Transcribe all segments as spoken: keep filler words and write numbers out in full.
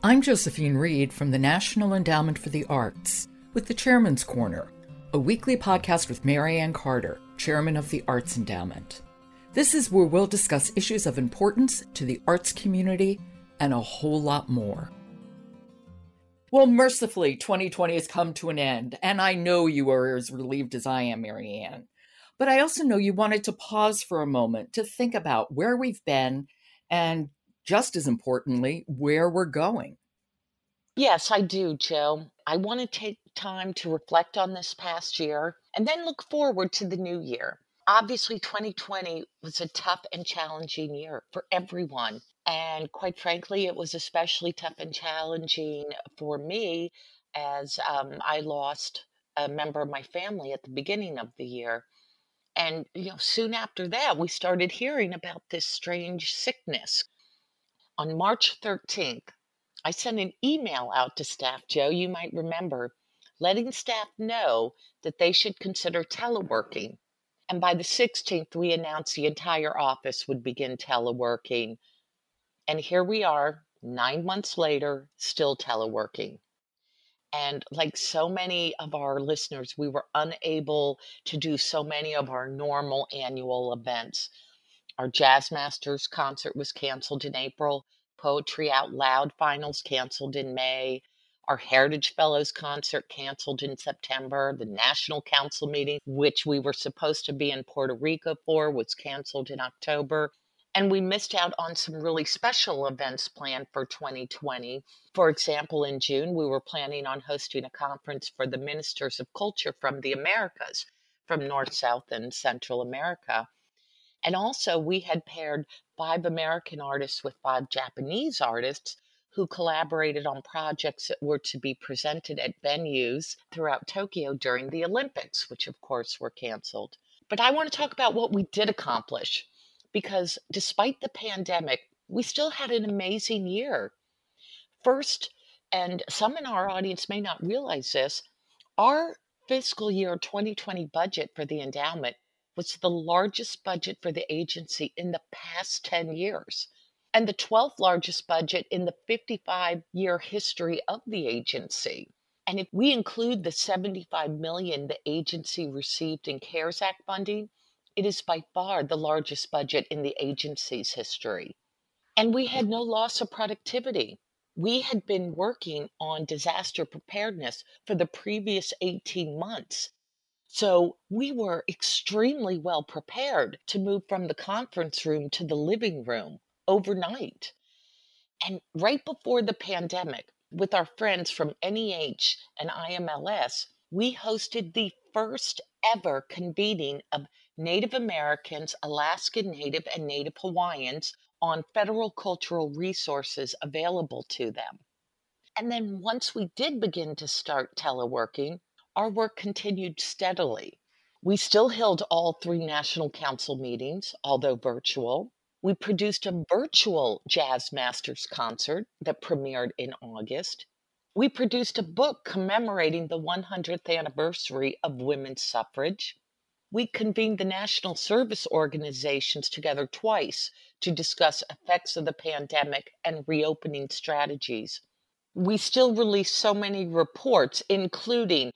I'm Josephine Reed from the National Endowment for the Arts with the Chairman's Corner, a weekly podcast with Mary Ann Carter, Chairman of the Arts Endowment. This is where we'll discuss issues of importance to the arts community and a whole lot more. Well, mercifully, twenty twenty has come to an end, and I know you are as relieved as I am, Mary Ann. But I also know you wanted to pause for a moment to think about where we've been and, just as importantly, where we're going. Yes, I do, Joe. I want to take time to reflect on this past year and then look forward to the new year. Obviously, twenty twenty was a tough and challenging year for everyone. And quite frankly, it was especially tough and challenging for me as um, I lost a member of my family at the beginning of the year. And, you know, soon after that, we started hearing about this strange sickness. On March thirteenth, I sent an email out to staff, Joe, you might remember, letting staff know that they should consider teleworking. And by the sixteenth, we announced the entire office would begin teleworking. And here we are, nine months later, still teleworking. And like so many of our listeners, we were unable to do so many of our normal annual events. Our Jazz Masters concert was canceled in April. Poetry Out Loud finals canceled in May. Our Heritage Fellows concert canceled in September. The National Council meeting, which we were supposed to be in Puerto Rico for, was canceled in October. And we missed out on some really special events planned for twenty twenty. For example, in June, we were planning on hosting a conference for the ministers of culture from the Americas, from North, South, and Central America. And also, we had paired five American artists with five Japanese artists who collaborated on projects that were to be presented at venues throughout Tokyo during the Olympics, which of course were canceled. But I want to talk about what we did accomplish, because despite the pandemic, we still had an amazing year. First, and some in our audience may not realize this, our fiscal year twenty twenty budget for the endowment was the largest budget for the agency in the past ten years, and the twelfth largest budget in the fifty-five-year history of the agency. And if we include the seventy-five million dollars the agency received in CARES Act funding, it is by far the largest budget in the agency's history. And we had no loss of productivity. We had been working on disaster preparedness for the previous eighteen months. So we were extremely well prepared to move from the conference room to the living room overnight. And right before the pandemic, with our friends from N E H and I M L S, we hosted the first ever convening of Native Americans, Alaskan Native, and Native Hawaiians on federal cultural resources available to them. And then once we did begin to start teleworking, our work continued steadily. We still held all three National Council meetings, although virtual. We produced a virtual Jazz Masters concert that premiered in August. We produced a book commemorating the one hundredth anniversary of women's suffrage. We convened the national service organizations together twice to discuss effects of the pandemic and reopening strategies. We still release so many reports, including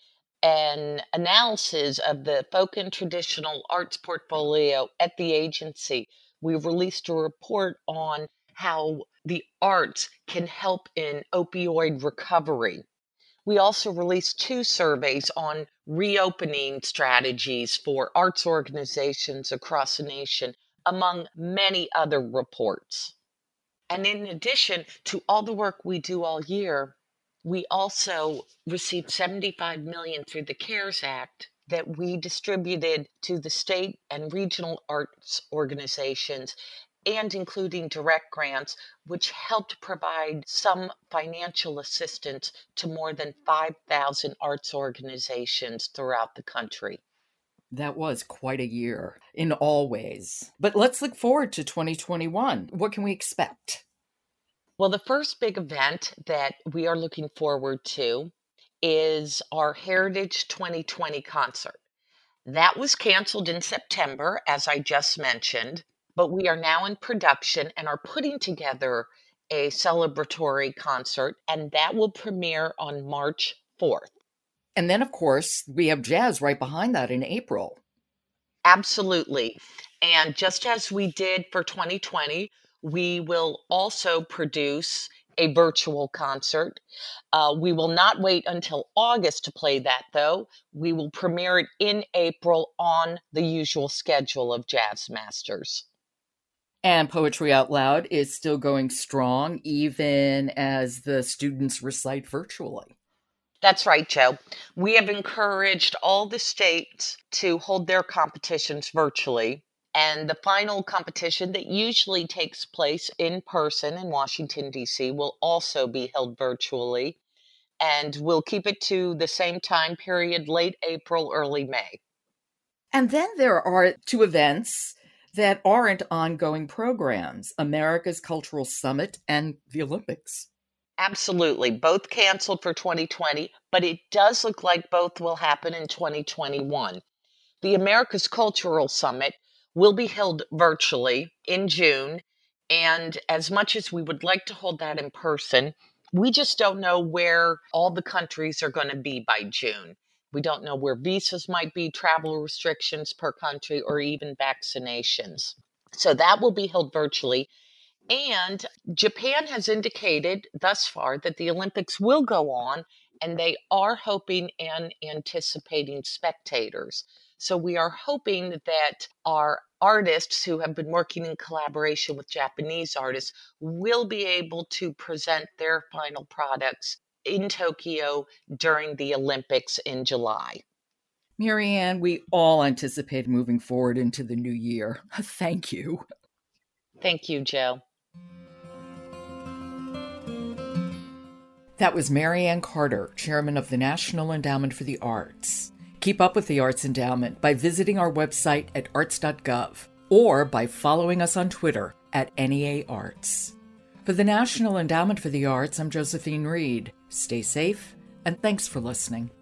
an analysis of the folk and traditional arts portfolio at the agency. We released a report on how the arts can help in opioid recovery. We also released two surveys on reopening strategies for arts organizations across the nation, among many other reports. And in addition to all the work we do all year, we also received seventy-five million dollars through the CARES Act that we distributed to the state and regional arts organizations, and including direct grants, which helped provide some financial assistance to more than five thousand arts organizations throughout the country. That was quite a year in all ways. But let's look forward to twenty twenty-one. What can we expect? Well, the first big event that we are looking forward to is our Heritage twenty twenty concert. That was canceled in September, as I just mentioned, but we are now in production and are putting together a celebratory concert, and that will premiere on March fourth. And then, of course, we have jazz right behind that in April. Absolutely. And just as we did for twenty twenty, we will also produce a virtual concert. Uh, we will not wait until August to play that, though. We will premiere it in April on the usual schedule of Jazz Masters. And Poetry Out Loud is still going strong, even as the students recite virtually. That's right, Joe. We have encouraged all the states to hold their competitions virtually. And the final competition that usually takes place in person in Washington, D C will also be held virtually. And we'll keep it to the same time period, late April, early May. And then there are two events that aren't ongoing programs, America's Cultural Summit and the Olympics. Absolutely. Both canceled for twenty twenty, but it does look like both will happen in twenty twenty-one. The America's Cultural Summit will be held virtually in June, and as much as we would like to hold that in person, we just don't know where all the countries are going to be by June. We don't know where visas might be, travel restrictions per country, or even vaccinations. So that will be held virtually. And Japan has indicated thus far that the Olympics will go on, and they are hoping and anticipating spectators. So we are hoping that our artists who have been working in collaboration with Japanese artists will be able to present their final products in Tokyo during the Olympics in July. Marianne, we all anticipate moving forward into the new year. Thank you. Thank you, Joe. That was Marianne Carter, chairman of the National Endowment for the Arts. Keep up with the Arts Endowment by visiting our website at arts dot gov or by following us on Twitter at N E A Arts. For the National Endowment for the Arts, I'm Josephine Reed. Stay safe, and thanks for listening.